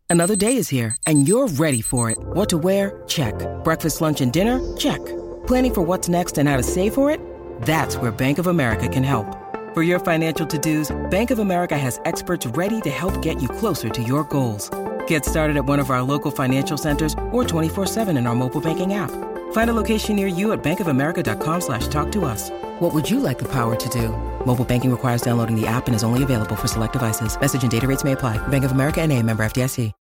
Another day is here, and you're ready for it. What to wear? Check. Breakfast, lunch, and dinner? Check. Planning for what's next and how to save for it? That's where Bank of America can help. For your financial to-dos, Bank of America has experts ready to help get you closer to your goals. Get started at one of our local financial centers or 24/7 in our mobile banking app. Find a location near you at bankofamerica.com/talktous. What would you like the power to do? Mobile banking requires downloading the app and is only available for select devices. Message and data rates may apply. Bank of America N.A., member FDIC.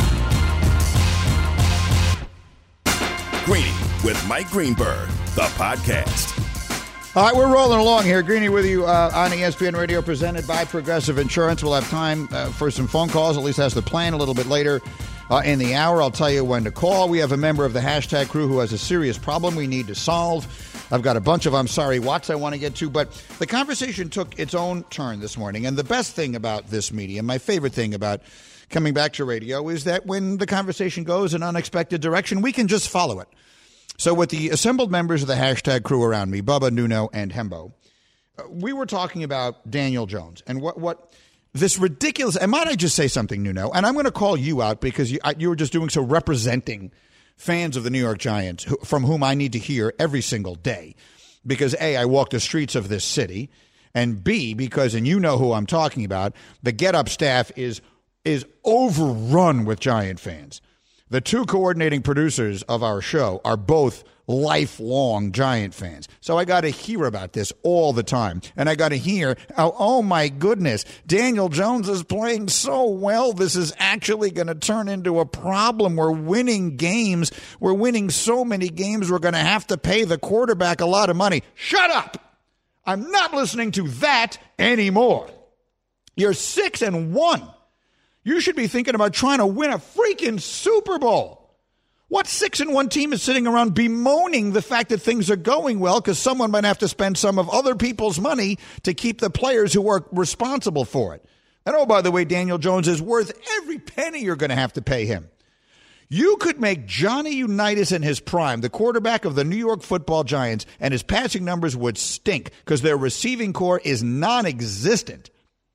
Greeny with Mike Greenberg, the podcast. All right, we're rolling along here. Greeny with you on ESPN Radio, presented by Progressive Insurance. We'll have time for some phone calls, at least that's the plan, a little bit later in the hour. I'll tell you when to call. We have a member of the hashtag crew who has a serious problem we need to solve. I've got a bunch of I'm sorry whats I want to get to, but the conversation took its own turn this morning. And the best thing about this medium, my favorite thing about coming back to radio, is that when the conversation goes in an unexpected direction, we can just follow it. So with the assembled members of the hashtag crew around me, Bubba, Nuno, and Hembo, we were talking about Daniel Jones and what this ridiculous, and might I just say something, Nuno, and I'm going to call you out because you were just doing so representing fans of the New York Giants from whom I need to hear every single day because A, I walk the streets of this city, and B, because, and you know who I'm talking about, the Get Up staff is overrun with Giant fans. The two coordinating producers of our show are both lifelong Giant fans. So I got to hear about this all the time. And I got to hear, oh my goodness, Daniel Jones is playing so well. This is actually going to turn into a problem. We're winning games. We're winning so many games. We're going to have to pay the quarterback a lot of money. Shut up. I'm not listening to that anymore. You're 6-1. You should be thinking about trying to win a freaking Super Bowl. What 6-1 team is sitting around bemoaning the fact that things are going well because someone might have to spend some of other people's money to keep the players who are responsible for it? And oh, by the way, Daniel Jones is worth every penny you're going to have to pay him. You could make Johnny Unitas in his prime the quarterback of the New York Football Giants, and his passing numbers would stink because their receiving core is non-existent.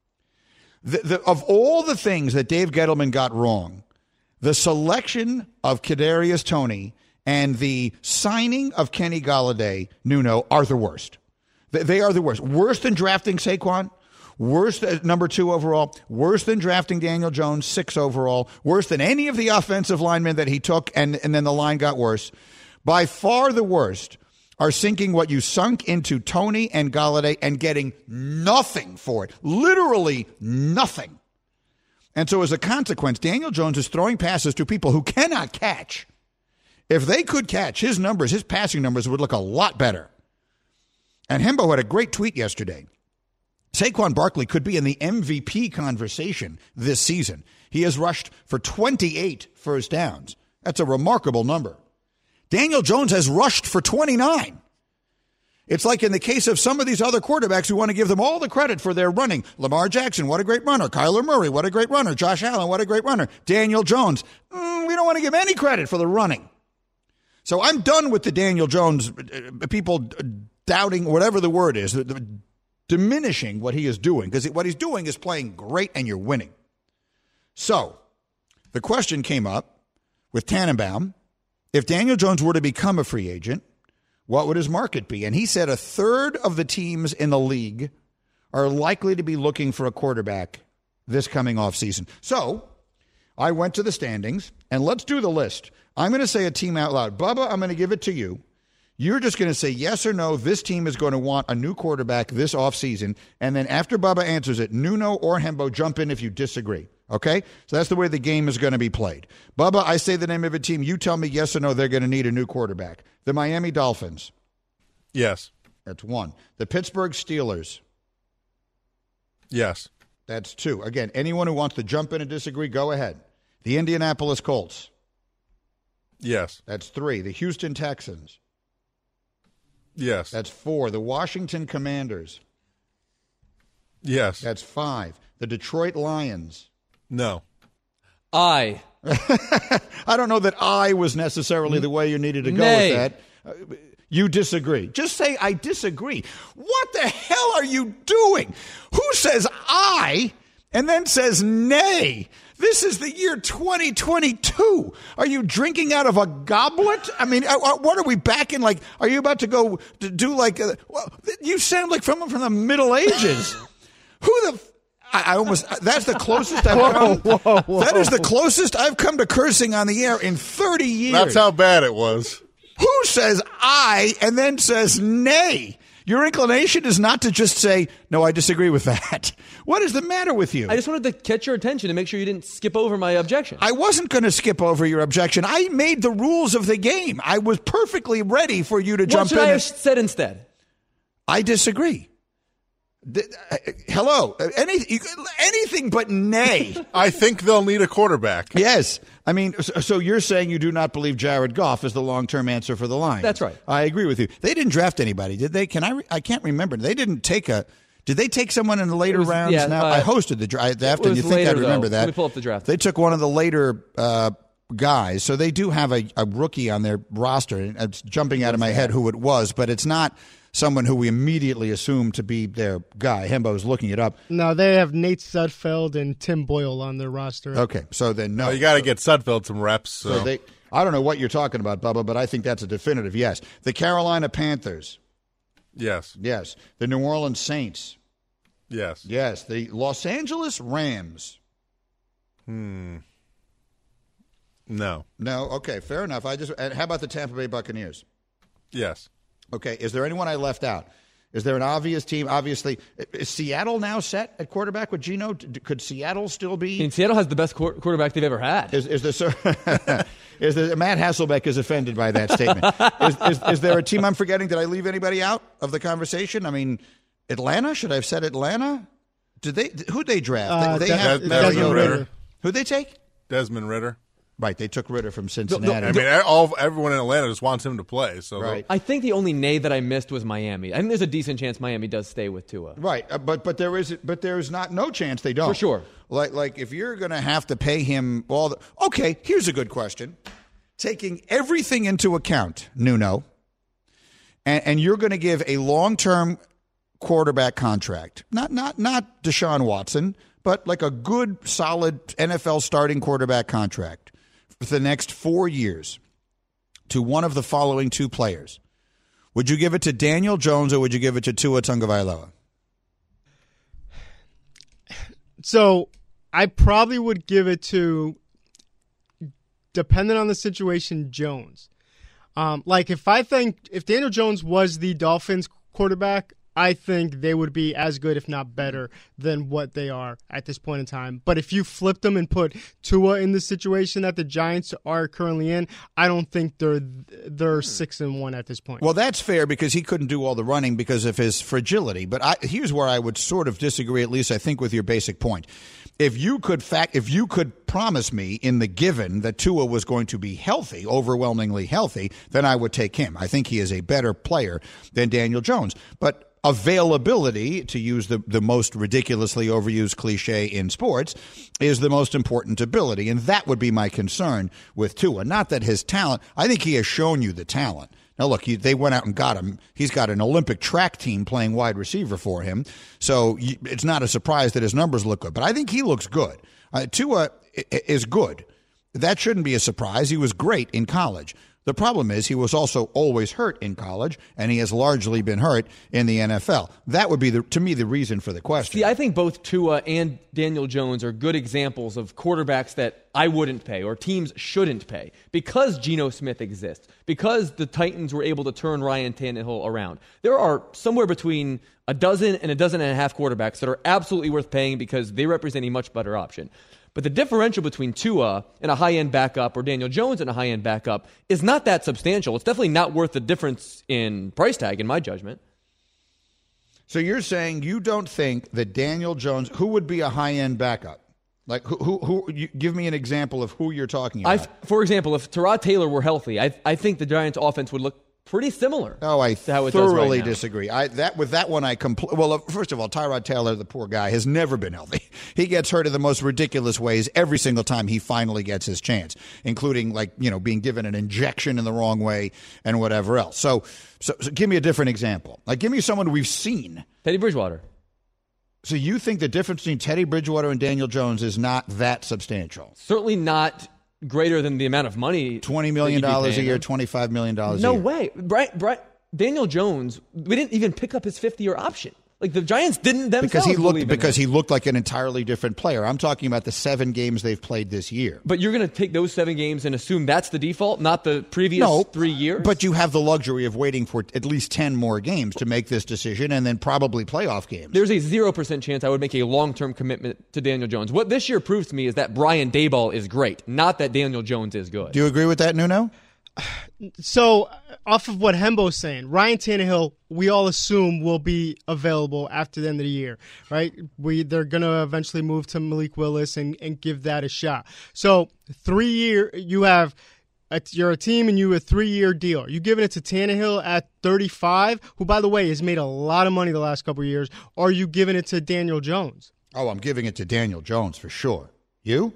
Of all the things that Dave Gettleman got wrong, the selection of Kadarius Toney and the signing of Kenny Golladay, Nuno, are the worst. They are the worst. Worse than drafting Saquon, worse than number 2 overall, worse than drafting Daniel Jones, 6 overall, worse than any of the offensive linemen that he took, and then the line got worse. By far the worst are sinking what you sunk into Toney and Golladay and getting nothing for it. Literally nothing. And so as a consequence, Daniel Jones is throwing passes to people who cannot catch. If they could catch, his passing numbers would look a lot better. And Hembo had a great tweet yesterday. Saquon Barkley could be in the MVP conversation this season. He has rushed for 28 first downs. That's a remarkable number. Daniel Jones has rushed for 29. It's like in the case of some of these other quarterbacks who want to give them all the credit for their running. Lamar Jackson, what a great runner. Kyler Murray, what a great runner. Josh Allen, what a great runner. Daniel Jones, we don't want to give any credit for the running. So I'm done with the Daniel Jones, people doubting whatever the word is, diminishing what he is doing, because what he's doing is playing great and you're winning. So the question came up with Tannenbaum. If Daniel Jones were to become a free agent, what would his market be? And he said a third of the teams in the league are likely to be looking for a quarterback this coming offseason. So I went to the standings, and let's do the list. I'm going to say a team out loud. Bubba, I'm going to give it to you. You're just going to say yes or no, this team is going to want a new quarterback this offseason. And then after Bubba answers it, Nuno or Hembo, jump in if you disagree. Okay? So that's the way the game is going to be played. Bubba, I say the name of a team. You tell me yes or no, they're going to need a new quarterback. The Miami Dolphins. Yes. That's 1. The Pittsburgh Steelers. Yes. That's 2. Again, anyone who wants to jump in and disagree, go ahead. The Indianapolis Colts. Yes. That's 3. The Houston Texans. Yes. That's 4. The Washington Commanders. Yes. That's 5. The Detroit Lions. No. I don't know that I was necessarily the way you needed to go with that. You disagree. Just say, I disagree. What the hell are you doing? Who says I and then says nay? This is the year 2022. Are you drinking out of a goblet? I mean, what are we back in? Like, are you about to go to do like? Well, you sound like someone from the Middle Ages. Who the? I almost. That's the closest I've come. Whoa. That is the closest I've come to cursing on the air in 30 years. That's how bad it was. Who says I and then says nay? Your inclination is not to just say, no, I disagree with that. What is the matter with you? I just wanted to catch your attention to make sure you didn't skip over my objection. I wasn't going to skip over your objection. I made the rules of the game. I was perfectly ready for you to jump in. What should I have said instead? I disagree. Hello. Anything but nay. I think they'll need a quarterback. Yes. I mean, so you're saying you do not believe Jared Goff is the long-term answer for the Lions. That's right. I agree with you. They didn't draft anybody, did they? I can't remember. They didn't take Did they take someone in the later rounds? Yeah, now I hosted the draft, and you think later, I'd remember that? Let me pull up the draft. They took one of the later guys, so they do have a rookie on their roster. And it's jumping out of my head who it was, but it's not someone who we immediately assume to be their guy. Hembo's looking it up. No, they have Nate Sudfeld and Tim Boyle on their roster. Okay, so then no. You got to get Sudfeld some reps. So I don't know what you're talking about, Bubba, but I think that's a definitive yes. The Carolina Panthers. Yes. Yes. The New Orleans Saints. Yes. Yes. The Los Angeles Rams. No. No. Okay, fair enough. How about the Tampa Bay Buccaneers? Yes. Okay, is there anyone I left out? Is there an obvious team? Obviously, is Seattle now set at quarterback with Geno? Could Seattle still be? And Seattle has the best quarterback they've ever had. Matt Hasselbeck is offended by that statement. Is there a team I'm forgetting? Did I leave anybody out of the conversation? I mean, Atlanta? Should I have said Atlanta? Who'd they draft? They have Desmond Ritter. Who'd they take? Desmond Ritter. Right, they took Ritter from Cincinnati. I mean, everyone in Atlanta just wants him to play. So right. I think the only nay that I missed was Miami. I think there's a decent chance Miami does stay with Tua. Right, but there is no chance they don't. For sure. Like if you're going to have to pay him okay, here's a good question. Taking everything into account, Nuno, and you're going to give a long-term quarterback contract, not Deshaun Watson, but like a good, solid NFL starting quarterback contract for the next 4 years to one of the following two players. Would you give it to Daniel Jones or would you give it to Tua Tagovailoa? So I probably would give it to, depending on the situation, Jones. If Daniel Jones was the Dolphins quarterback, I think they would be as good, if not better, than what they are at this point in time. But if you flip them and put Tua in the situation that the Giants are currently in, I don't think they're 6-1 at this point. Well, that's fair because he couldn't do all the running because of his fragility. But here's where I would sort of disagree, at least I think, with your basic point. If you could promise me in the given that Tua was going to be healthy, overwhelmingly healthy, then I would take him. I think he is a better player than Daniel Jones. But availability, to use the most ridiculously overused cliche in sports, is the most important ability. And that would be my concern with Tua. Not that his talent, I think he has shown you the talent. Now, look, they went out and got him. He's got an Olympic track team playing wide receiver for him. So it's not a surprise that his numbers look good. But I think he looks good. Tua is good. That shouldn't be a surprise. He was great in college. The problem is he was also always hurt in college, and he has largely been hurt in the NFL. That would be, to me, the reason for the question. See, I think both Tua and Daniel Jones are good examples of quarterbacks that I wouldn't pay or teams shouldn't pay because Geno Smith exists, because the Titans were able to turn Ryan Tannehill around. There are somewhere between a dozen and a dozen and a half quarterbacks that are absolutely worth paying because they represent a much better option. But the differential between Tua and a high-end backup or Daniel Jones and a high-end backup is not that substantial. It's definitely not worth the difference in price tag, in my judgment. So you're saying you don't think that Daniel Jones, who would be a high-end backup? Like, who you, give me an example of who you're talking about. For example, if Tyrod Taylor were healthy, I think the Giants' offense would look pretty similar. Oh, I to how it does thoroughly right now. disagree. With that one, well, first of all, Tyrod Taylor, the poor guy, has never been healthy. He gets hurt in the most ridiculous ways every single time he finally gets his chance, including being given an injection in the wrong way and whatever else. So give me a different example. Like, give me someone we've seen. Teddy Bridgewater. So you think the difference between Teddy Bridgewater and Daniel Jones is not that substantial? Certainly not greater than the amount of money. $20 million a year, $25 million a year. No way. Daniel Jones, we didn't even pick up his fifth-year option. Like, the Giants didn't themselves because he looked like an entirely different player. I'm talking about the 7 games they've played this year. But you're going to take those 7 games and assume that's the default, not the previous 3 years? But you have the luxury of waiting for at least 10 more games to make this decision, and then probably playoff games. There's a 0% chance I would make a long-term commitment to Daniel Jones. What this year proves to me is that Brian Daboll is great, not that Daniel Jones is good. Do you agree with that, Nuno? So, off of what Hembo's saying, Ryan Tannehill, we all assume will be available after the end of the year, right? They're going to eventually move to Malik Willis and give that a shot. So, 3 year, you're a team and you have a 3-year deal. Are you giving it to Tannehill at 35, who, by the way, has made a lot of money the last couple of years, or are you giving it to Daniel Jones? Oh, I'm giving it to Daniel Jones for sure. You?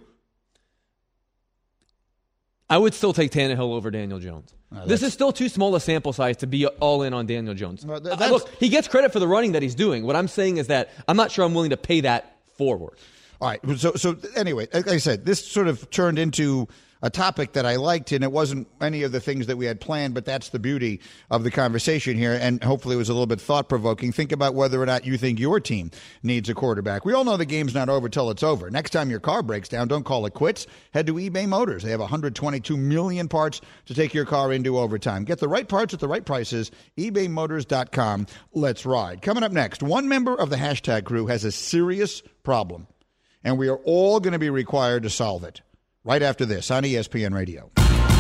I would still take Tannehill over Daniel Jones. This is still too small a sample size to be all in on Daniel Jones. Look, he gets credit for the running that he's doing. What I'm saying is that I'm not sure I'm willing to pay that forward. All right. So anyway, like I said, this sort of turned into a topic that I liked, and it wasn't any of the things that we had planned, but that's the beauty of the conversation here, and hopefully it was a little bit thought-provoking. Think about whether or not you think your team needs a quarterback. We all know the game's not over till it's over. Next time your car breaks down, don't call it quits. Head to eBay Motors. They have 122 million parts to take your car into overtime. Get the right parts at the right prices. ebaymotors.com. Let's ride. Coming up next, one member of the hashtag crew has a serious problem, and we are all going to be required to solve it. Right after this on ESPN Radio.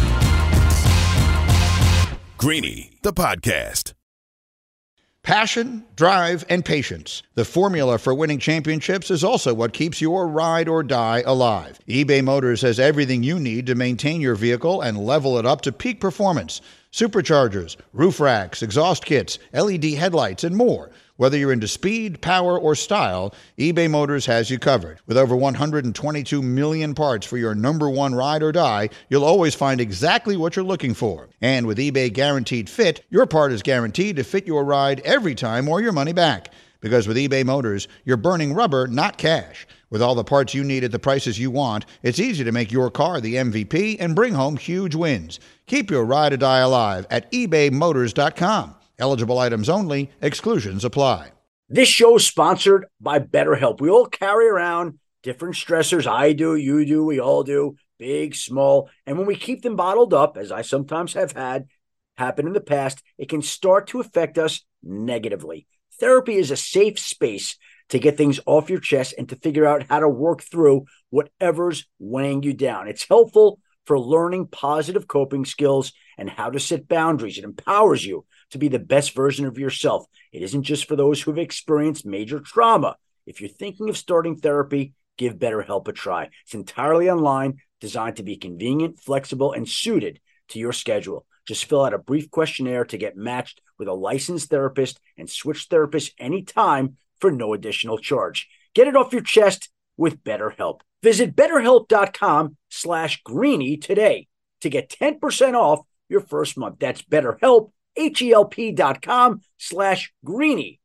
Greeny, the podcast. Passion, drive, and patience. The formula for winning championships is also what keeps your ride or die alive. eBay Motors has everything you need to maintain your vehicle and level it up to peak performance. Superchargers, roof racks, exhaust kits, LED headlights, and more. Whether you're into speed, power, or style, eBay Motors has you covered. With over 122 million parts for your number one ride or die, you'll always find exactly what you're looking for. And with eBay Guaranteed Fit, your part is guaranteed to fit your ride every time or your money back. Because with eBay Motors, you're burning rubber, not cash. With all the parts you need at the prices you want, it's easy to make your car the MVP and bring home huge wins. Keep your ride or die alive at ebaymotors.com. Eligible items only. Exclusions apply. This show is sponsored by BetterHelp. We all carry around different stressors. I do, you do, we all do, big, small. And when we keep them bottled up, as I sometimes have had happen in the past, it can start to affect us negatively. Therapy is a safe space to get things off your chest and to figure out how to work through whatever's weighing you down. It's helpful for learning positive coping skills and how to set boundaries. It empowers you to be the best version of yourself. It isn't just for those who have experienced major trauma. If you're thinking of starting therapy, give BetterHelp a try. It's entirely online, designed to be convenient, flexible, and suited to your schedule. Just fill out a brief questionnaire to get matched with a licensed therapist and switch therapists anytime for no additional charge. Get it off your chest with BetterHelp. Visit BetterHelp.com/Greeny today to get 10% off your first month. That's BetterHelp, HELP.com/Greeny,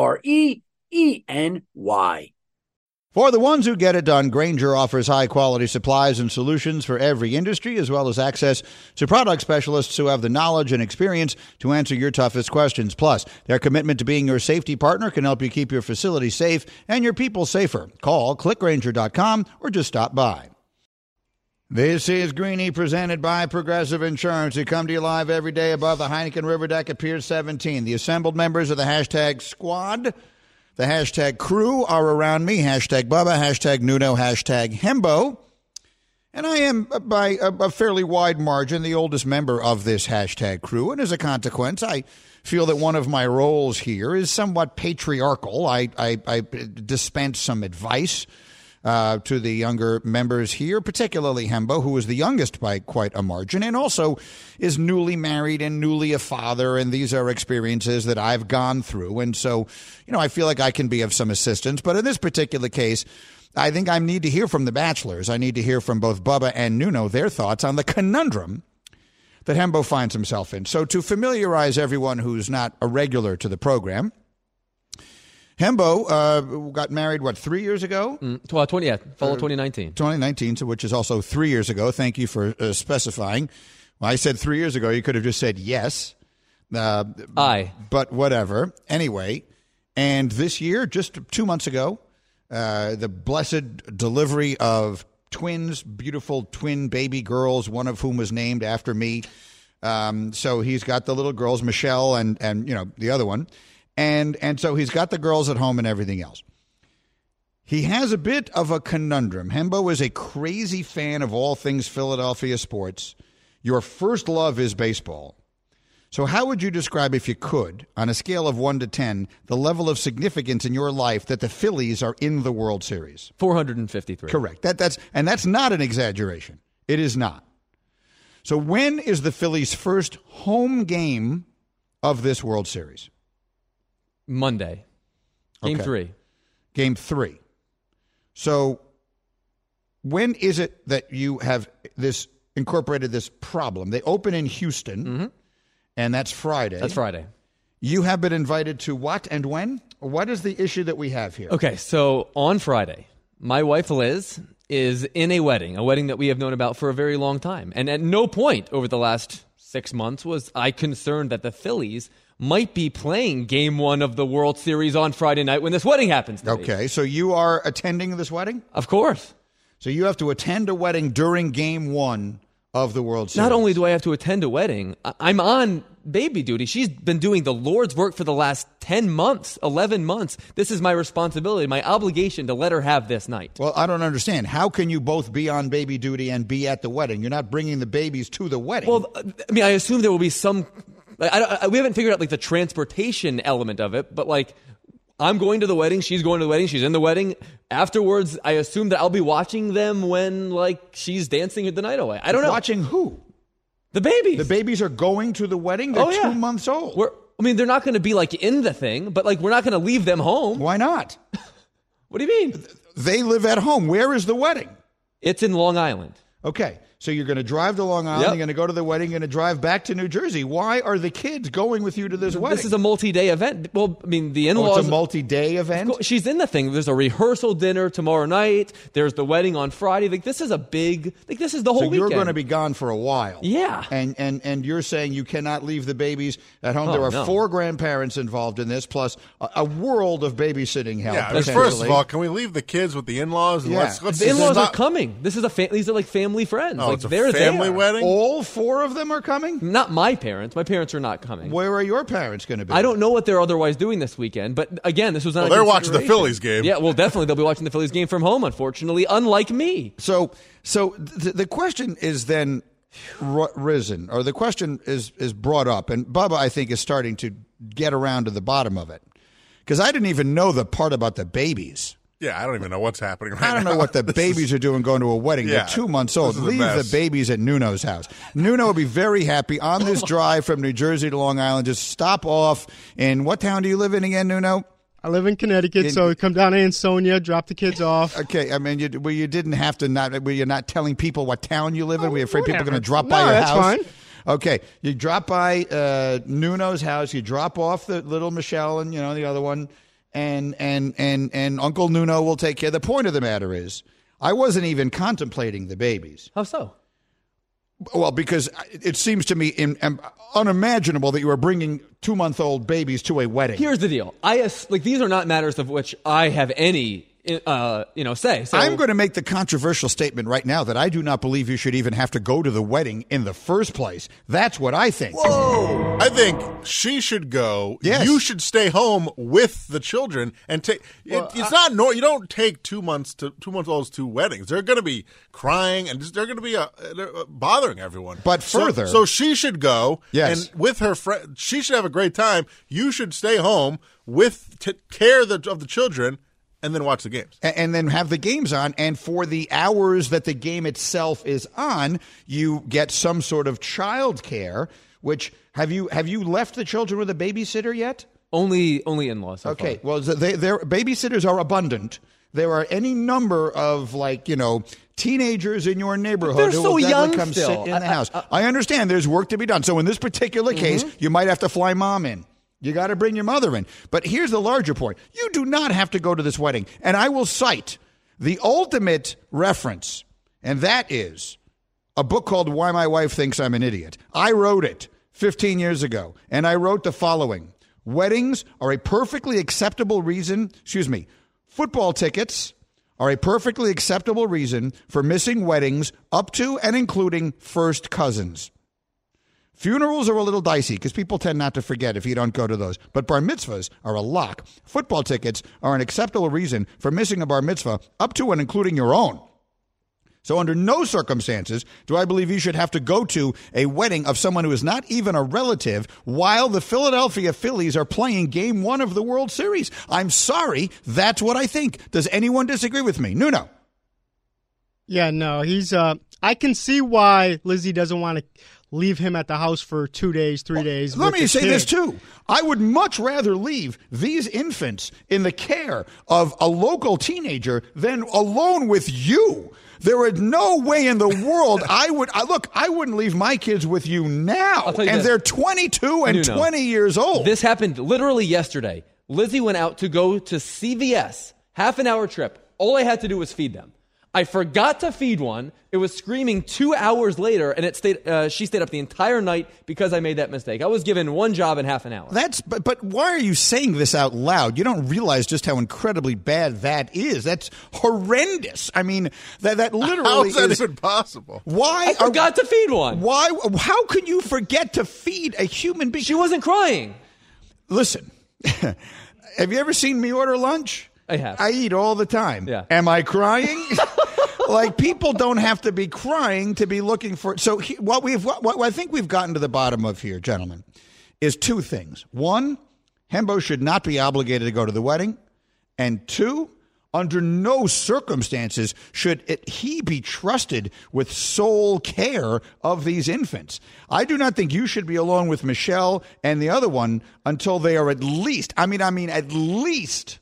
GREENY. For the ones who get it done, Grainger offers high-quality supplies and solutions for every industry, as well as access to product specialists who have the knowledge and experience to answer your toughest questions. Plus, their commitment to being your safety partner can help you keep your facility safe and your people safer. Call, clickgrainger.com, or just stop by. This is Greeny, presented by Progressive Insurance. We come to you live every day above the Heineken River Deck at Pier 17. The assembled members of the hashtag squad, the hashtag crew, are around me. Hashtag Bubba, hashtag Nuno, hashtag Hembo. And I am, by a fairly wide margin, the oldest member of this hashtag crew. And as a consequence, I feel that one of my roles here is somewhat patriarchal. I dispense some advice to the younger members here, particularly Hembo, who is the youngest by quite a margin, and also is newly married and newly a father, and these are experiences that I've gone through. And so, I feel like I can be of some assistance. But in this particular case, I think I need to hear from the bachelors. I need to hear from both Bubba and Nuno their thoughts on the conundrum that Hembo finds himself in. So to familiarize everyone who's not a regular to the program, Hembo got married, 3 years ago? Fall of 2019. 2019, so which is also 3 years ago. Thank you for specifying. Well, I said 3 years ago. You could have just said yes. But whatever. Anyway, and this year, just 2 months ago, the blessed delivery of twins, beautiful twin baby girls, one of whom was named after me. So he's got the little girls, Michelle and the other one. And so he's got the girls at home and everything else. He has a bit of a conundrum. Hembo is a crazy fan of all things Philadelphia sports. Your first love is baseball. So how would you describe, if you could, on a scale of 1 to 10, the level of significance in your life that the Phillies are in the World Series? 453. Correct. That's not an exaggeration. It is not. So when is the Phillies' first home game of this World Series? Monday. Game 3. Game 3. So when is it that you have incorporated this problem? They open in Houston, and that's Friday. That's Friday. You have been invited to what and when? What is the issue that we have here? Okay, so on Friday, my wife Liz is in a wedding that we have known about for a very long time. And at no point over the last 6 months was I concerned that the Phillies might be playing Game 1 of the World Series on Friday night when this wedding happens to be. Okay, so you are attending this wedding? Of course. So you have to attend a wedding during Game 1 of the World Series. Not only do I have to attend a wedding, I'm on baby duty. She's been doing the Lord's work for the last 10 months, 11 months. This is my responsibility, my obligation to let her have this night. Well, I don't understand. How can you both be on baby duty and be at the wedding? You're not bringing the babies to the wedding. Well, I mean, I assume there will be some... we haven't figured out the transportation element of it, but I'm going to the wedding, she's going to the wedding, she's in the wedding. Afterwards, I assume that I'll be watching them when she's dancing the night away. I don't know. Watching who? The babies. The babies are going to the wedding? They're 2 months old. They're not going to be in the thing, but we're not going to leave them home. Why not? What do you mean? They live at home. Where is the wedding? It's in Long Island. Okay. So you're going to drive to Long Island, You're going to go to the wedding, you're going to drive back to New Jersey. Why are the kids going with you to this wedding? This is a multi-day event. Well, I mean, the in-laws... Oh, it's a multi-day event? She's in the thing. There's a rehearsal dinner tomorrow night. There's the wedding on Friday. This is a big... this is the whole weekend. So you're going to be gone for a while. Yeah. And you're saying you cannot leave the babies at home. There are 4 grandparents involved in this, plus a world of babysitting help. Yeah, first of all, can we leave the kids with the in-laws? And the in-laws are coming. This is these are family friends. Oh, it's a family wedding? All 4 of them are coming? Not my parents. My parents are not coming. Where are your parents going to be? I don't know what they're otherwise doing this weekend, but again, this was not. Well, they're watching the Phillies game. Yeah, well, definitely they'll be watching the Phillies game from home. Unfortunately, unlike me. So the question is then risen, or the question is brought up, and Bubba, I think, is starting to get around to the bottom of it, because I didn't even know the part about the babies. Yeah, I don't even know what's happening right now. I don't know what the babies are doing going to a wedding. Yeah, they're 2 months old. Leave the babies at Nuno's house. Nuno will be very happy on this drive from New Jersey to Long Island. Just stop off in, what town do you live in again, Nuno? I live in Connecticut, so come down to Ansonia, drop the kids off. Okay, I mean, you didn't have to you're not telling people what town you live in? We're afraid people are going to drop by your house? No, that's fine. Okay, you drop by Nuno's house, you drop off the little Michelle and, the other one, and Uncle Nuno will take care. The point of the matter is, I wasn't even contemplating the babies. How so? Well, because it seems to me unimaginable that you are bringing 2-month-old babies to a wedding. Here's the deal. These are not matters of which I have any say. So I'm going to make the controversial statement right now that I do not believe you should even have to go to the wedding in the first place. That's what I think. Whoa! I think she should go. Yes. You should stay home with the children and take. It's not you don't take 2 months to 2-month-olds to weddings. They're going to be crying and they're going to be bothering everyone. But further, so she should go. Yes. And with her friend, she should have a great time. You should stay home with care of the children. And then watch the games. And then have the games on. And for the hours that the game itself is on, you get some sort of child care, which have you left the children with a babysitter yet? Only in-laws. So okay. far. Well, their babysitters are abundant. There are any number of teenagers in your neighborhood They're who so will young come still. sit in the house. I understand there's work to be done. So in this particular case, you might have to fly mom in. You got to bring your mother in. But here's the larger point. You do not have to go to this wedding. And I will cite the ultimate reference, and that is a book called Why My Wife Thinks I'm an Idiot. I wrote it 15 years ago, and I wrote the following. Weddings are a perfectly acceptable reason, football tickets are a perfectly acceptable reason for missing weddings up to and including first cousins. Funerals are a little dicey because people tend not to forget if you don't go to those. But bar mitzvahs are a lock. Football tickets are an acceptable reason for missing a bar mitzvah up to and including your own. So under no circumstances do I believe you should have to go to a wedding of someone who is not even a relative while the Philadelphia Phillies are playing Game 1 of the World Series. I'm sorry, that's what I think. Does anyone disagree with me? Nuno. Yeah, no, he's I can see why Lizzie doesn't want to leave him at the house for 2 days, 3 days. Let me say this, too. I would much rather leave these infants in the care of a local teenager than alone with you. There is no way in the world I wouldn't leave my kids with you now. And they're 22 and 20 years old. This happened literally yesterday. Lizzie went out to go to CVS, half an hour trip. All I had to do was feed them. I forgot to feed one. It was screaming 2 hours later, and she stayed up the entire night because I made that mistake. I was given one job in half an hour. But why are you saying this out loud? You don't realize just how incredibly bad that is. That's horrendous. I mean, that literally how is that even possible? Why? I forgot to feed one. Why? How can you forget to feed a human being? She wasn't crying. Listen, have you ever seen me order lunch? I have. I eat all the time. Yeah. Am I crying? Like, people don't have to be crying to be looking for. So what I think we've gotten to the bottom of here, gentlemen, is two things. One, Hembo should not be obligated to go to the wedding. And two, under no circumstances should he be trusted with sole care of these infants. I do not think you should be alone with Michelle and the other one until they are at least, at least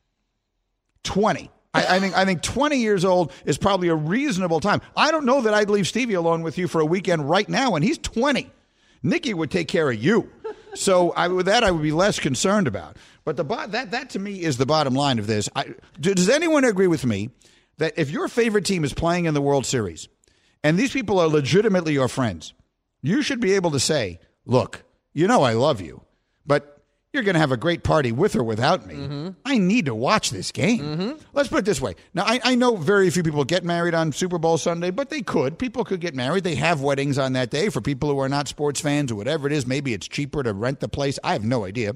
20. I think 20 years old is probably a reasonable time. I don't know that I'd leave Stevie alone with you for a weekend right now, and he's 20. Nikki would take care of you. So with that, I would be less concerned about. But that to me is the bottom line of this. Does anyone agree with me that if your favorite team is playing in the World Series and these people are legitimately your friends, you should be able to say, look, I love you, but you're going to have a great party with or without me. Mm-hmm. I need to watch this game. Mm-hmm. Let's put it this way. Now, I know very few people get married on Super Bowl Sunday, but they could. People could get married. They have weddings on that day for people who are not sports fans or whatever it is. Maybe it's cheaper to rent the place. I have no idea.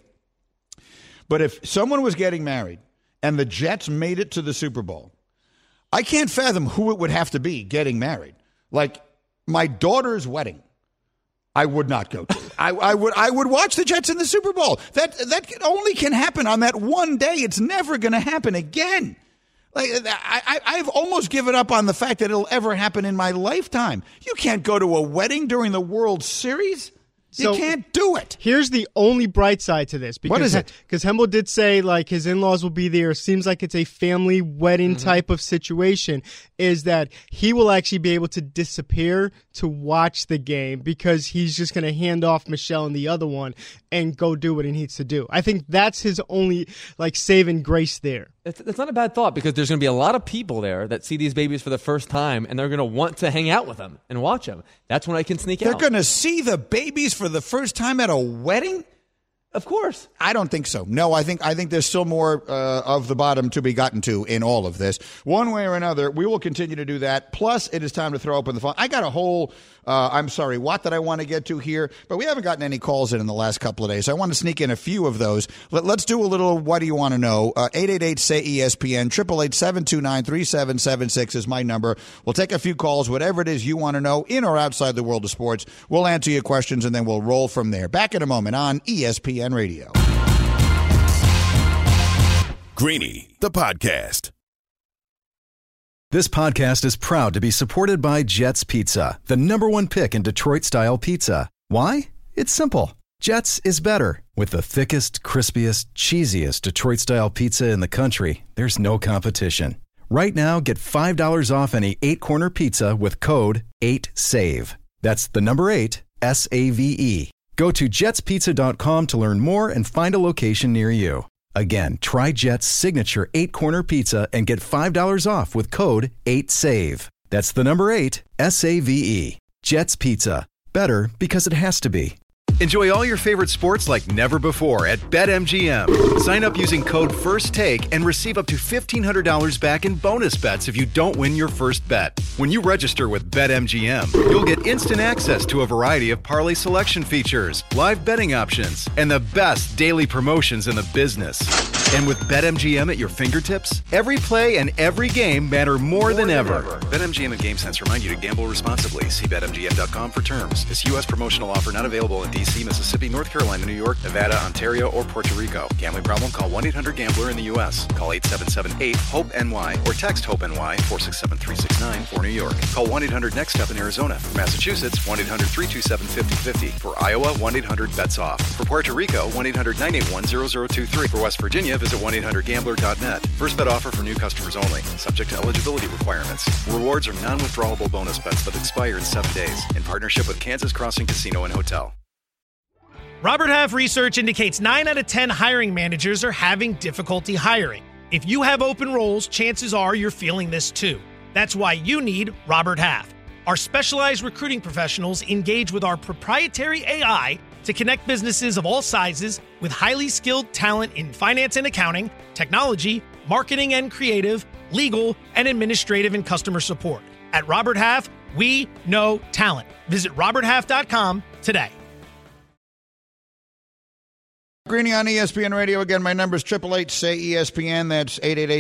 But if someone was getting married and the Jets made it to the Super Bowl, I can't fathom who it would have to be getting married. Like my daughter's wedding, I would not go to. I would watch the Jets in the Super Bowl. That only can happen on that one day. It's never going to happen again. Like I've almost given up on the fact that it'll ever happen in my lifetime. You can't go to a wedding during the World Series. You can't do it. Here's the only bright side to this. What is it? Because Hembo did say, like, his in-laws will be there. Seems like it's a family wedding type of situation. Is that he will actually be able to disappear to watch the game because he's just going to hand off Michelle and the other one and go do what he needs to do. I think that's his only, saving grace there. It's not a bad thought because there's going to be a lot of people there that see these babies for the first time and they're going to want to hang out with them and watch them. That's when I can sneak out. They're going to see the babies for the first time at a wedding? Of course. I don't think so. No, I think there's still more of the bottom to be gotten to in all of this. One way or another, we will continue to do that. Plus, it is time to throw open the phone. I got a whole, what that I want to get to here, but we haven't gotten any calls in the last couple of days. So I want to sneak in a few of those. Let's do a little what do you want to know? 888-SAY-ESPN, 888-729-3776 is my number. We'll take a few calls, whatever it is you want to know, in or outside the world of sports. We'll answer your questions, and then we'll roll from there. Back in a moment on ESPN Radio. Greeny, the podcast. This podcast is proud to be supported by Jets Pizza, the #1 pick in Detroit-style pizza. Why? It's simple. Jets is better. With the thickest, crispiest, cheesiest Detroit-style pizza in the country, there's no competition. Right now, get $5 off any 8-corner pizza with code 8SAVE. That's the number 8, SAVE. Go to jetspizza.com to learn more and find a location near you. Again, try Jet's signature 8-corner pizza and get $5 off with code 8SAVE. That's the number 8, SAVE. Jet's Pizza. Better because it has to be. Enjoy all your favorite sports like never before at BetMGM. Sign up using code FIRSTTAKE and receive up to $1,500 back in bonus bets if you don't win your first bet. When you register with BetMGM, you'll get instant access to a variety of parlay selection features, live betting options, and the best daily promotions in the business. And with BetMGM at your fingertips, every play and every game matter more than ever. BetMGM and GameSense remind you to gamble responsibly. See BetMGM.com for terms. This U.S. promotional offer not available in D.C., Mississippi, North Carolina, New York, Nevada, Ontario, or Puerto Rico. Gambling problem? Call 1-800-GAMBLER in the U.S. Call 877-8-HOPE-NY or text HOPE-NY 467-369 for New York. Call 1-800-NEXT-STEP in Arizona. For Massachusetts, 1-800-327-5050. For Iowa, 1-800-BETS-OFF. For Puerto Rico, 1-800-981-0023. For West Virginia, visit 1-800-GAMBLER.net. First bet offer for new customers only. Subject to eligibility requirements. Rewards are non-withdrawable bonus bets that expire in 7 days. In partnership with Kansas Crossing Casino and Hotel. Robert Half research indicates 9 out of 10 hiring managers are having difficulty hiring. If you have open roles, chances are you're feeling this too. That's why you need Robert Half. Our specialized recruiting professionals engage with our proprietary AI to connect businesses of all sizes with highly skilled talent in finance and accounting, technology, marketing and creative, legal, and administrative and customer support. At Robert Half, we know talent. Visit roberthalf.com today. Greeny on ESPN Radio. Again, my number is 888-SAY-ESPN. That's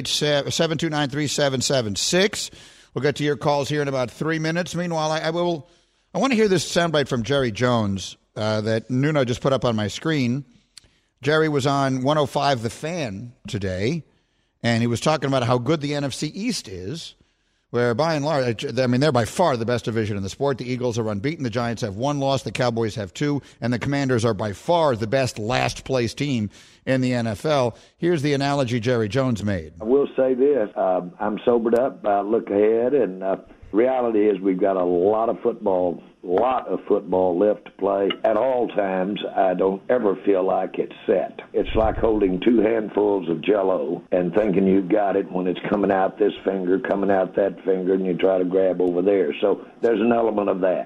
888-729-3776. We'll get to your calls here in about 3 minutes. Meanwhile, I want to hear this soundbite from Jerry Jones that Nuno just put up on my screen. Jerry was on 105 The Fan today, and he was talking about how good the NFC East is, where by and large, I mean, they're by far the best division in the sport. The Eagles are unbeaten. The Giants have 1 loss. The Cowboys have 2. And the Commanders are by far the best last-place team in the NFL. Here's the analogy Jerry Jones made. I will say this. I'm sobered up. I look ahead, and reality is we've got a lot of football left to play. At all times, I don't ever feel like it's set. It's like holding 2 handfuls of Jell-O and thinking you've got it when it's coming out this finger, coming out that finger, and you try to grab over there. So there's an element of that.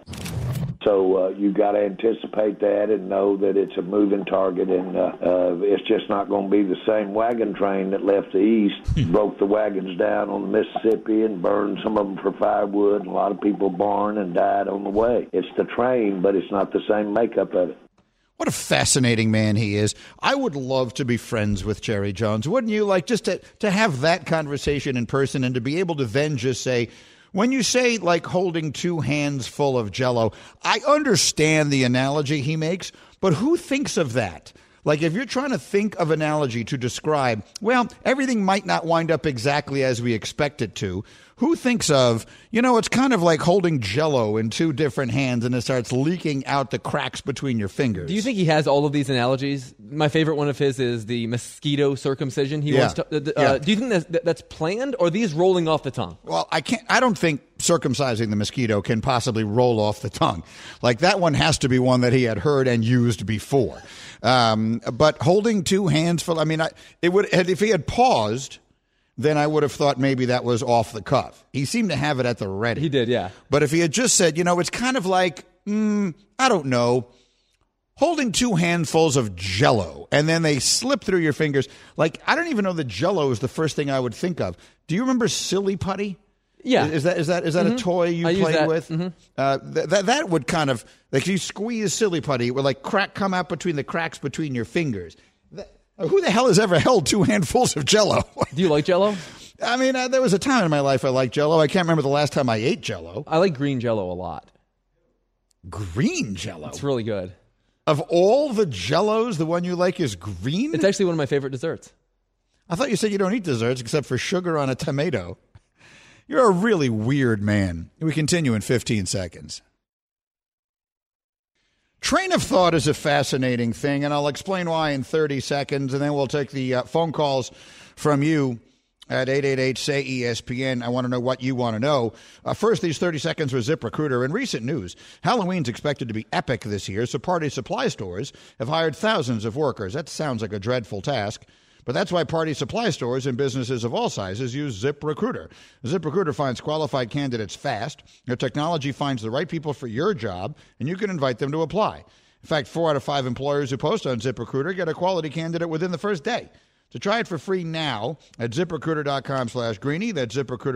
So you've got to anticipate that and know that it's a moving target, and it's just not going to be the same wagon train that left the East, broke the wagons down on the Mississippi and burned some of them for firewood, and a lot of people born and died on the way. It's the train, but it's not the same makeup of it. What a fascinating man he is. I would love to be friends with Jerry Jones. Wouldn't you? Like, just to have that conversation in person and to be able to then just say, when you say, like, holding 2 hands full of Jell-O, I understand the analogy he makes, but who thinks of that? Like, if you're trying to think of analogy to describe, well, everything might not wind up exactly as we expect it to, who thinks of, it's kind of like holding Jell-O in 2 different hands and it starts leaking out the cracks between your fingers? Do you think he has all of these analogies? My favorite one of his is the mosquito circumcision. Do you think that's planned, or are these rolling off the tongue? Well, I don't think circumcising the mosquito can possibly roll off the tongue. Like, that one has to be one that he had heard and used before. But holding 2 hands full, if he had paused, then I would have thought maybe that was off the cuff. He seemed to have it at the ready. He did, yeah. But if he had just said, it's kind of like, I don't know, holding 2 handfuls of Jell-O, and then they slip through your fingers. Like, I don't even know that Jell-O is the first thing I would think of. Do you remember Silly Putty? Yeah. Is that mm-hmm. a toy you played with? Mm-hmm. That would kind of, like, you squeeze Silly Putty, it would, like, come out between the cracks between your fingers. Who the hell has ever held 2 handfuls of Jell-O? Do you like Jell-O? I mean, there was a time in my life I liked Jell-O. I can't remember the last time I ate Jell-O. I like green Jell-O a lot. Green Jell-O? It's really good. Of all the Jell-Os, the one you like is green? It's actually one of my favorite desserts. I thought you said you don't eat desserts except for sugar on a tomato. You're a really weird man. We continue in 15 seconds. Train of thought is a fascinating thing, and I'll explain why in 30 seconds, and then we'll take the phone calls from you at 888-SAY-ESPN. I want to know what you want to know. First, these 30 seconds with ZipRecruiter. In recent news, Halloween's expected to be epic this year, so party supply stores have hired thousands of workers. That sounds like a dreadful task. But that's why party supply stores and businesses of all sizes use ZipRecruiter. ZipRecruiter finds qualified candidates fast. Their technology finds the right people for your job, and you can invite them to apply. In fact, 4 out of 5 employers who post on ZipRecruiter get a quality candidate within the first day. So try it for free now at ZipRecruiter.com/Greeny. That's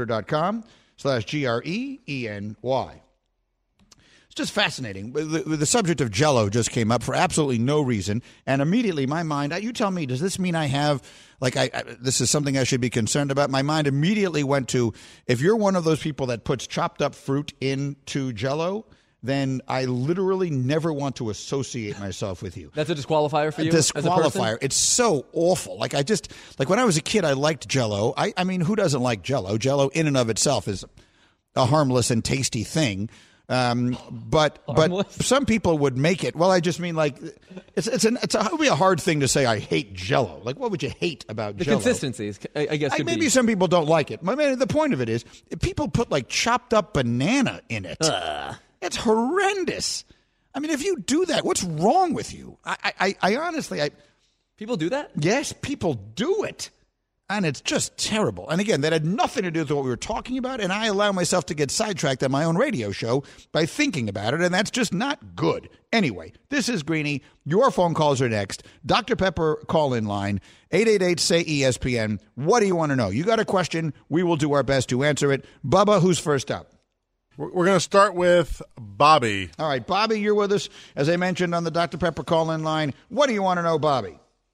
ZipRecruiter.com/GREENY. It's just fascinating. The subject of Jell-O just came up for absolutely no reason, and immediately my mind, you tell me, does this mean I have, this is something I should be concerned about? My mind immediately went to, if you're one of those people that puts chopped up fruit into Jell-O, then I literally never want to associate myself with you. That's a disqualifier for you? Disqualifier. It's so awful. When I was a kid, I liked Jell-O. I mean, who doesn't like Jell-O? Jell-O in and of itself is a harmless and tasty thing. But some people would make it. Well, I just mean it would be a hard thing to say. I hate Jell-O. What would you hate about Jell-O? The consistency, I guess. Maybe some people don't like it. The point of it is, if people put chopped up banana in it. It's horrendous. I mean, if you do that, what's wrong with you? I honestly, people do that? Yes, people do it. And it's just terrible. And again, that had nothing to do with what we were talking about, and I allow myself to get sidetracked on my own radio show by thinking about it, and that's just not good. Anyway, this is Greeny. Your phone calls are next. Dr. Pepper call-in line, 888-SAY-ESPN. What do you want to know? You got a question, we will do our best to answer it. Bubba, who's first up? We're going to start with Bobby. All right, Bobby, you're with us, as I mentioned, on the Dr. Pepper call-in line. What do you want to know, Bobby?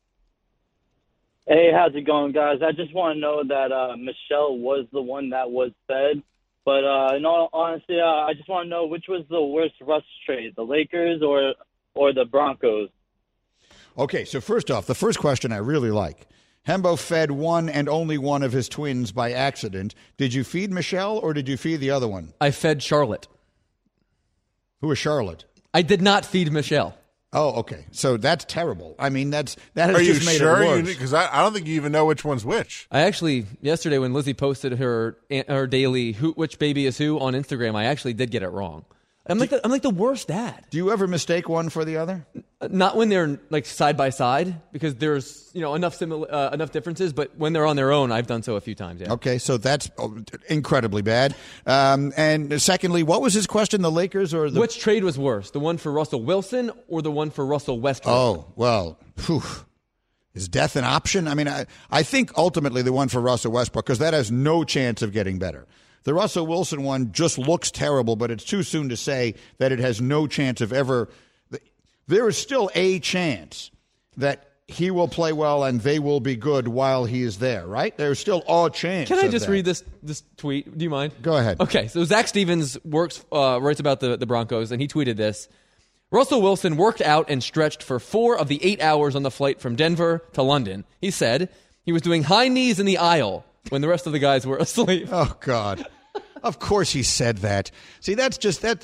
Hey, how's it going, guys? I just want to know that Michelle was the one that was fed. But in all honesty, I just want to know which was the worst Russ trade, the Lakers or the Broncos? Okay, so first off, the first question I really like. Hembo fed one and only one of his twins by accident. Did you feed Michelle or did you feed the other one? I fed Charlotte. Who is Charlotte? I did not feed Michelle. Oh, okay. So that's terrible. I mean, that has Are just you made sure? it worse. Because I don't think you even know which one's which. I actually, yesterday when Lizzie posted her daily which baby is who on Instagram, I actually did get it wrong. I'm like the worst dad. Do you ever mistake one for the other? Not when they're side by side, because there's enough differences. But when they're on their own, I've done so a few times. Yeah. Okay, so that's incredibly bad. And secondly, what was his question? The Lakers or the which trade was worse, the one for Russell Wilson or the one for Russell Westbrook? Oh well, is death an option? I mean, I think ultimately the one for Russell Westbrook, because that has no chance of getting better. The Russell Wilson one just looks terrible, but it's too soon to say that it has no chance of ever. There is still a chance that he will play well and they will be good while he is there, right? There's still a chance. Can I just read this tweet? Do you mind? Go ahead. Okay, so Zach Stevens writes about the Broncos, and he tweeted this. Russell Wilson worked out and stretched for 4 of the 8 hours on the flight from Denver to London. He said he was doing high knees in the aisle when the rest of the guys were asleep. Oh, God. Of course he said that. See, that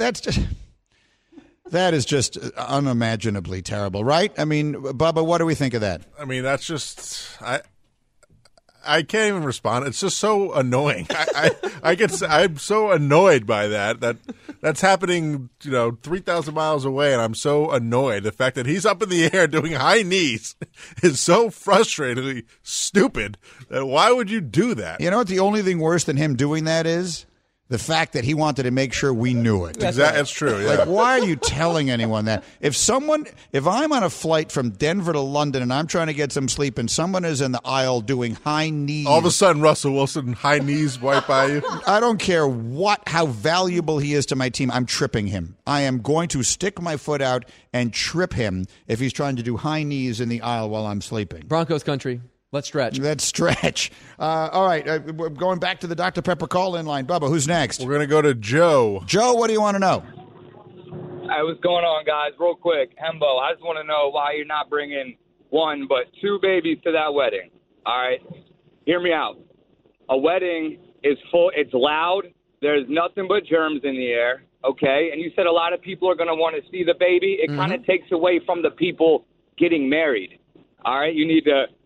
is just unimaginably terrible, right? I mean, Bubba, what do we think of that? I mean, that's just I can't even respond. It's just so annoying. I'm so annoyed by that's happening, 3,000 miles away, and I'm so annoyed. The fact that he's up in the air doing high knees is so frustratingly stupid. That why would you do that? You know what? The only thing worse than him doing that is the fact that he wanted to make sure we knew it. Exactly, that's true. Yeah. Why are you telling anyone that? If I'm on a flight from Denver to London and I'm trying to get some sleep and someone is in the aisle doing high knees. All of a sudden, Russell Wilson, high knees right by you. I don't care how valuable he is to my team. I'm tripping him. I am going to stick my foot out and trip him if he's trying to do high knees in the aisle while I'm sleeping. Broncos country. Let's stretch. All right. We're going back to the Dr. Pepper call-in line. Bubba, who's next? We're going to go to Joe. Joe, what do you want to know? Hey, what's going on, guys? Real quick, Hembo, I just want to know why you're not bringing 1 but 2 babies to that wedding. All right? Hear me out. A wedding is full. It's loud. There's nothing but germs in the air, okay? And you said a lot of people are going to want to see the baby. It kind of takes away from the people getting married. All right? You need to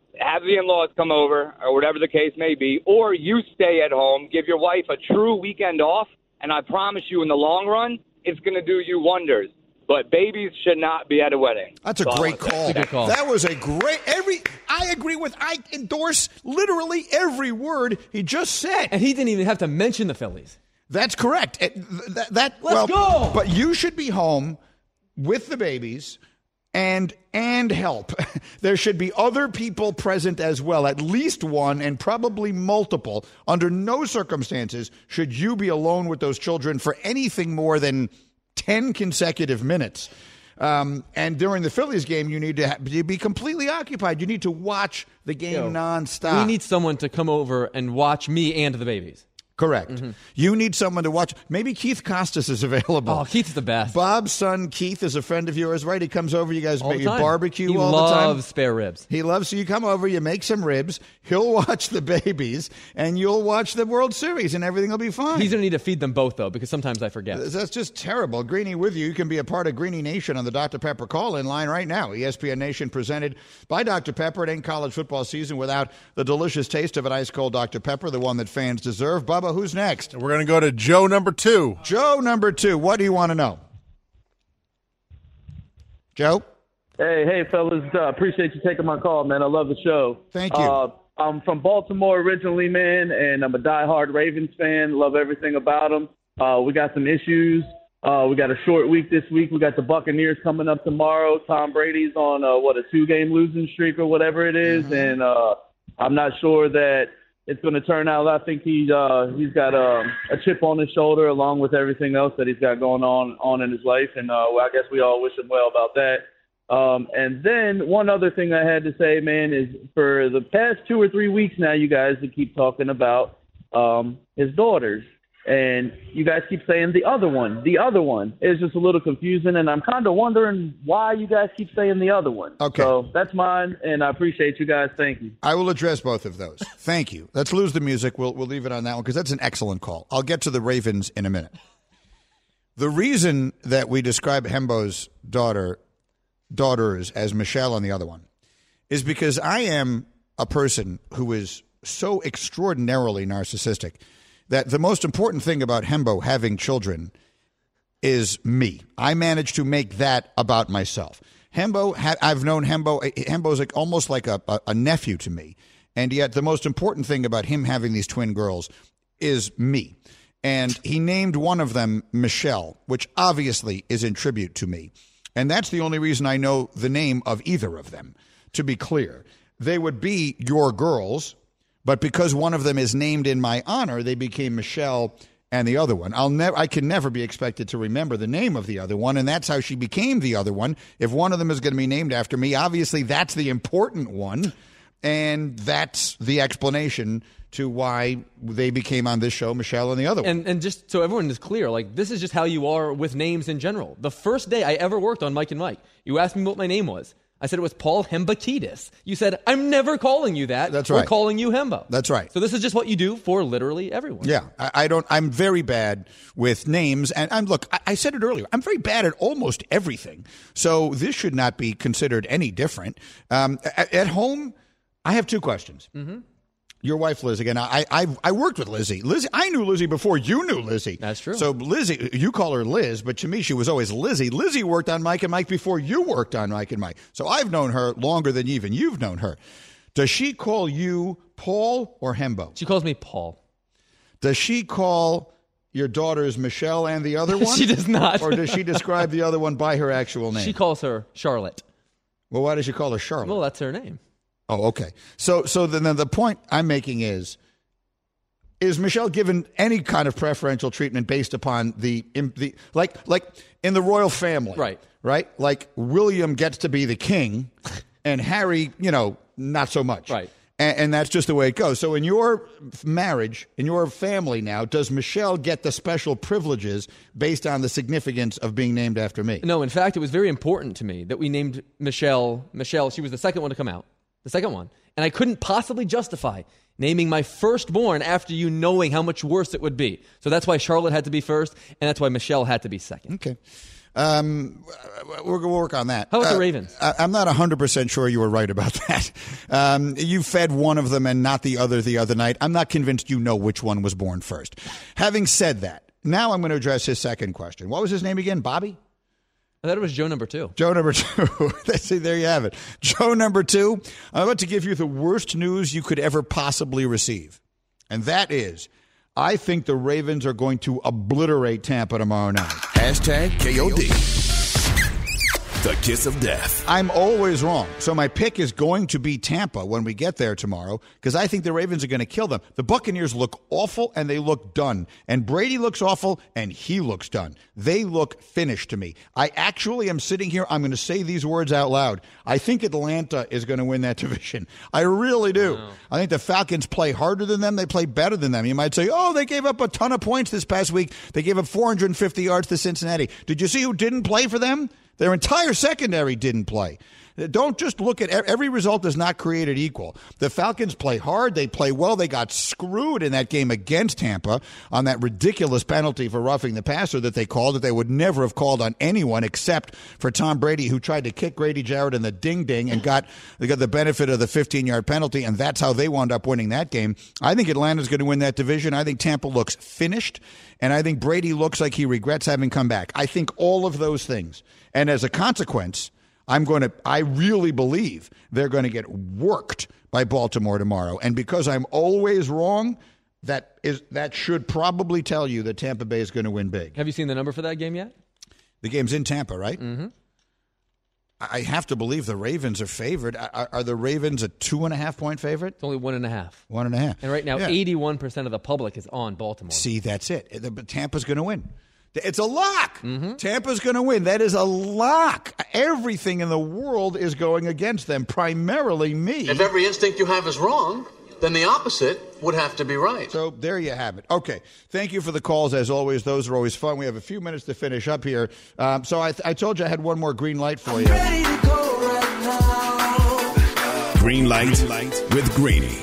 have the in-laws come over or whatever the case may be, or you stay at home, give your wife a true weekend off, and I promise you in the long run, it's going to do you wonders. But babies should not be at a wedding. That's a great call. That was a great. I endorse literally every word he just said. And he didn't even have to mention the Phillies. That's correct. Let's go. But you should be home with the babies and help. There should be other people present as well, at least one and probably multiple. Under no circumstances should you be alone with those children for anything more than 10 consecutive minutes. And during the Phillies game, you need to be completely occupied. You need to watch the game nonstop. We need someone to come over and watch me and the babies. Correct. Mm-hmm. You need someone to watch. Maybe Keith Costas is available. Oh, Keith's the best. Bob's son Keith is a friend of yours, right? He comes over. You guys make barbecue all the time. He loves spare ribs. He loves. So you come over, you make some ribs. He'll watch the babies, and you'll watch the World Series, and everything will be fine. He's going to need to feed them both, though, because sometimes I forget. That's just terrible. Greeny with you. You can be a part of Greeny Nation on the Dr. Pepper call-in line right now. ESPN Nation presented by Dr. Pepper. It ain't college football season without the delicious taste of an ice-cold Dr. Pepper, the one that fans deserve. Bubba, who's next? We're going to go to Joe number 2. Joe number 2. What do you want to know? Joe? Hey, fellas. Appreciate you taking my call, man. I love the show. Thank you. I'm from Baltimore originally, man, and I'm a diehard Ravens fan. Love everything about them. We got some issues. We got a short week this week. We got the Buccaneers coming up tomorrow. Tom Brady's on, a 2-game losing streak or whatever it is, and I'm not sure that it's going to turn out. I think he's got a chip on his shoulder along with everything else that he's got going on in his life. And I guess we all wish him well about that. And then one other thing I had to say, man, is for the past 2 or 3 weeks now, you guys keep talking about his daughters. And you guys keep saying the other one. The other one is just a little confusing, and I'm kind of wondering why you guys keep saying the other one. Okay. So that's mine, and I appreciate you guys. Thank you. I will address both of those. Thank you. Let's lose the music. We'll leave it on that one because that's an excellent call. I'll get to the Ravens in a minute. The reason that we describe Hembo's daughters as Michelle and the other one is because I am a person who is so extraordinarily narcissistic that the most important thing about Hembo having children is me. I managed to make that about myself. I've known Hembo. Hembo's almost like a nephew to me. And yet the most important thing about him having these twin girls is me. And he named one of them Michelle, which obviously is in tribute to me. And that's the only reason I know the name of either of them, to be clear. They would be your girls, but because one of them is named in my honor, they became Michelle and the other one. I can never be expected to remember the name of the other one, and that's how she became the other one. If one of them is going to be named after me, obviously that's the important one, and that's the explanation to why they became on this show Michelle and the other one. And just so everyone is clear, like this is just how you are with names in general. The first day I ever worked on Mike and Mike, you asked me what my name was. I said it was Paul Hembakitis. You said, I'm never calling you that. That's right. We're calling you Hembo. That's right. So this is just what you do for literally everyone. Yeah. I'm very bad with names. And look, I said it earlier. I'm very bad at almost everything. So this should not be considered any different. At home, I have 2 questions. Mm-hmm. Your wife, Liz, again, I worked with Lizzie. I knew Lizzie before you knew Lizzie. That's true. So Lizzie, you call her Liz, but to me she was always Lizzie. Lizzie worked on Mike and Mike before you worked on Mike and Mike. So I've known her longer than even you've known her. Does she call you Paul or Hembo? She calls me Paul. Does she call your daughters Michelle and the other one? She does not. Or does she describe the other one by her actual name? She calls her Charlotte. Well, why does she call her Charlotte? Well, that's her name. Oh, okay. So then the point I'm making is Michelle given any kind of preferential treatment based upon the like in the royal family, right? Like William gets to be the king, and Harry, not so much, right? And that's just the way it goes. So in your marriage, in your family now, does Michelle get the special privileges based on the significance of being named after me? No, in fact, it was very important to me that we named Michelle. She was the second one to come out. The second one. And I couldn't possibly justify naming my firstborn after you knowing how much worse it would be. So that's why Charlotte had to be first, and that's why Michelle had to be second. Okay. We'll work on that. How about the Ravens? I'm not 100% sure you were right about that. You fed one of them and not the other night. I'm not convinced you know which one was born first. Having said that, now I'm going to address his second question. What was his name again? Bobby? I thought it was Joe number 2. Joe number 2. See, there you have it. Joe number 2. I'm about to give you the worst news you could ever possibly receive. And that is, I think the Ravens are going to obliterate Tampa tomorrow night. Hashtag KOD. The kiss of death. I'm always wrong. So my pick is going to be Tampa when we get there tomorrow because I think the Ravens are going to kill them. The Buccaneers look awful and they look done. And Brady looks awful and he looks done. They look finished to me. I actually am sitting here. I'm going to say these words out loud. I think Atlanta is going to win that division. I really do. Wow. I think the Falcons play harder than them. They play better than them. You might say, oh, they gave up a ton of points this past week. They gave up 450 yards to Cincinnati. Did you see who didn't play for them? Their entire secondary didn't play. Don't just look at every result is not created equal. The Falcons play hard. They play well. They got screwed in that game against Tampa on that ridiculous penalty for roughing the passer that they called that they would never have called on anyone except for Tom Brady, who tried to kick Grady Jarrett in the ding-ding and got the benefit of the 15-yard penalty, and that's how they wound up winning that game. I think Atlanta's going to win that division. I think Tampa looks finished, and I think Brady looks like he regrets having come back. I think all of those things. And as a consequence, I really believe they're going to get worked by Baltimore tomorrow. And because I'm always wrong, that should probably tell you that Tampa Bay is going to win big. Have you seen the number for that game yet? The game's in Tampa, right? Mm-hmm. I have to believe the Ravens are favored. Are the Ravens a 2.5-point favorite? It's only 1.5. 1.5. And right now, 81% of the public is on Baltimore. See, that's it. Tampa's going to win. It's a lock. Mm-hmm. Tampa's going to win. That is a lock. Everything in the world is going against them, primarily me. If every instinct you have is wrong, then the opposite would have to be right. So there you have it. Okay. Thank you for the calls, as always. Those are always fun. We have a few minutes to finish up here. So I told you I had one more green light for you. Ready to go right now. Green light with Greeny.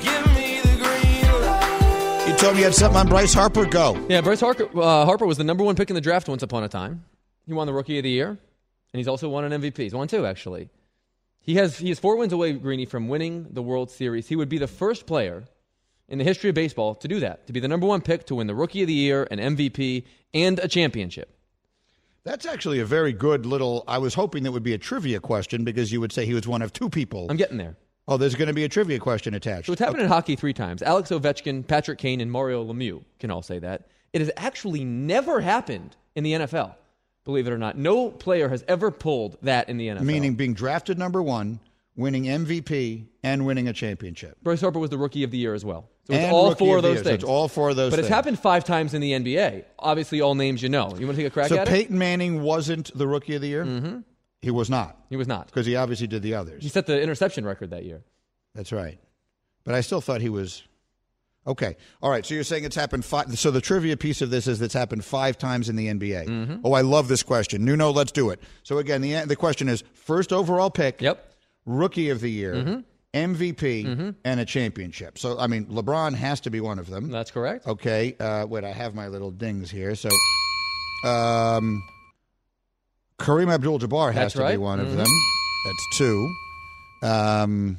You told me you had something on Bryce Harper. Go. Yeah, Bryce Harper was the number 1 pick in the draft once upon a time. He won the Rookie of the Year, and he's also won an MVP. He's won 2, actually. He is 4 wins away, Greeny, from winning the World Series. He would be the first player in the history of baseball to do that, to be the number 1 pick, to win the Rookie of the Year, an MVP, and a championship. That's actually a very good little, I was hoping that would be a trivia question because you would say he was one of 2 people. I'm getting there. Oh, there's going to be a trivia question attached. So it's happened in hockey 3 times. Alex Ovechkin, Patrick Kane, and Mario Lemieux can all say that. It has actually never happened in the NFL, believe it or not. No player has ever pulled that in the NFL. Meaning being drafted number 1, winning MVP, and winning a championship. Bryce Harper was the Rookie of the Year as well. So it's all 4 of those things. So it's all 4 of those but things. It's happened 5 times in the NBA. Obviously, all names you know. You want to take a crack at it? So Peyton Manning wasn't the Rookie of the Year? Mm-hmm. He was not. He was not. Because he obviously did the others. He set the interception record that year. That's right. But I still thought he was... Okay. All right. So you're saying it's happened 5... So the trivia piece of this is it's happened 5 times in the NBA. Mm-hmm. Oh, I love this question. Nuno, let's do it. So again, the question is first overall pick, Rookie of the Year, MVP, and a championship. So, I mean, LeBron has to be one of them. That's correct. Okay. Wait, I have my little dings here. So Kareem Abdul-Jabbar has to be one of them. That's 2.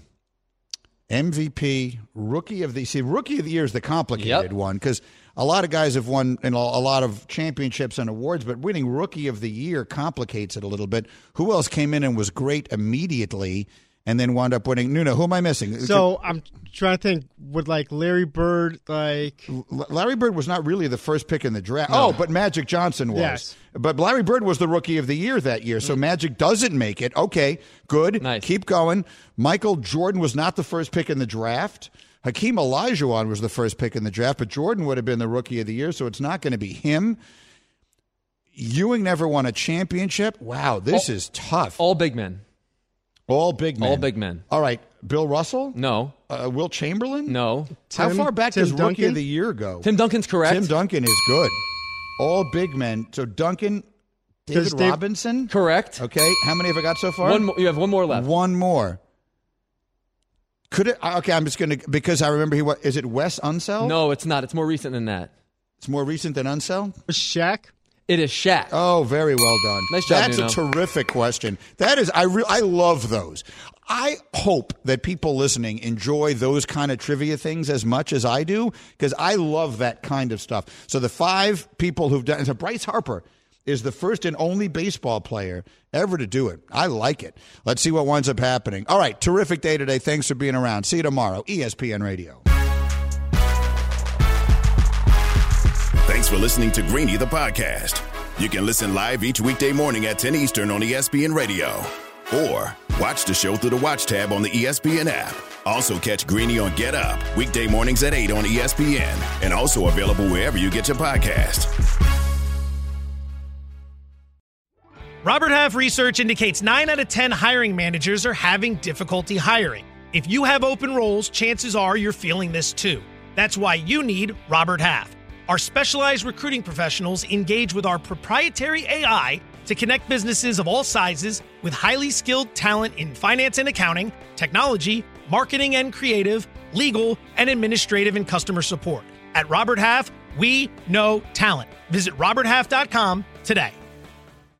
MVP, Rookie of the... See, Rookie of the Year is the complicated one because a lot of guys have won a lot of championships and awards, but winning Rookie of the Year complicates it a little bit. Who else came in and was great immediately and then wound up winning? Nuno, who am I missing? So I'm trying to think. Would Larry Bird Larry Bird was not really the first pick in the draft. No. Oh, but Magic Johnson was. Yes. But Larry Bird was the Rookie of the Year that year, so Magic doesn't make it. Okay, good. Nice. Keep going. Michael Jordan was not the first pick in the draft. Hakeem Olajuwon was the first pick in the draft, but Jordan would have been the Rookie of the Year, so it's not going to be him. Ewing never won a championship. Wow, this is tough. All big men. All big men. All big men. All right. Bill Russell? No. Wilt Chamberlain? No. How far back does Rookie of the Year go? Tim Duncan's correct. Tim Duncan is good. All big men. So Duncan, David Robinson? Correct. Okay. How many have I got so far? One more, you have one more left. One more. Could it? Okay, I'm just going to, because I remember is it Wes Unseld? No, it's not. It's more recent than that. It's more recent than Unseld? Shaq? It is Shaq. Oh, very well done. Nice job, That's Nuno. a terrific question. That is, I love those. I hope that people listening enjoy those kind of trivia things as much as I do, because I love that kind of stuff. So the 5 people who've done it, so Bryce Harper is the first and only baseball player ever to do it. I like it. Let's see what winds up happening. All right, terrific day today. Thanks for being around. See you tomorrow. ESPN Radio. Thanks for listening to Greeny the podcast. You can listen live each weekday morning at 10 Eastern on ESPN Radio. Or watch the show through the Watch tab on the ESPN app. Also catch Greeny on Get Up, weekday mornings at 8 on ESPN. And also available wherever you get your podcast. Robert Half research indicates 9 out of 10 hiring managers are having difficulty hiring. If you have open roles, chances are you're feeling this too. That's why you need Robert Half. Our specialized recruiting professionals engage with our proprietary AI to connect businesses of all sizes with highly skilled talent in finance and accounting, technology, marketing and creative, legal, and administrative and customer support. At Robert Half, we know talent. Visit roberthalf.com today.